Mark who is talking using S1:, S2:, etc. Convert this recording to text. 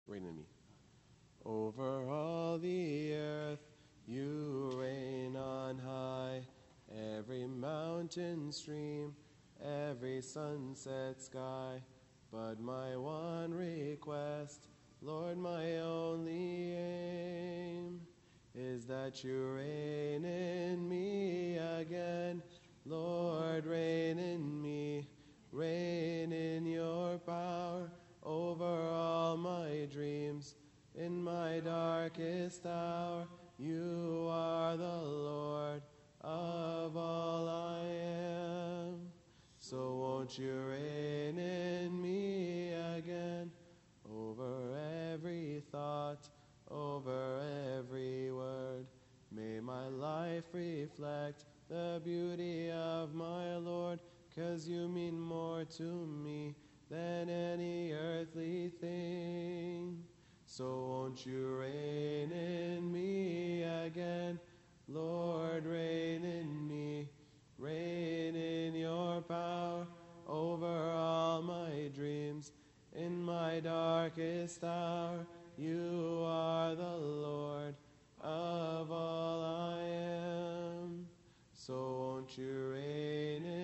S1: Reign in me. Over all the earth you reign on high. Every mountain stream, every sunset sky. But my one request, Lord, my only aim, is that you reign in me again. Lord, reign in me, reign in your power over all my dreams. In my darkest hour, you are the Lord of all I am. So won't you reign in me again, over every thought, over every word. May my life reflect the beauty of my Lord, 'cause you mean more to me than any earthly thing. So won't you reign in me again, Lord, reign in me, reign in your power over all my dreams. In my darkest hour, you are the Lord of all I am. So won't you reign in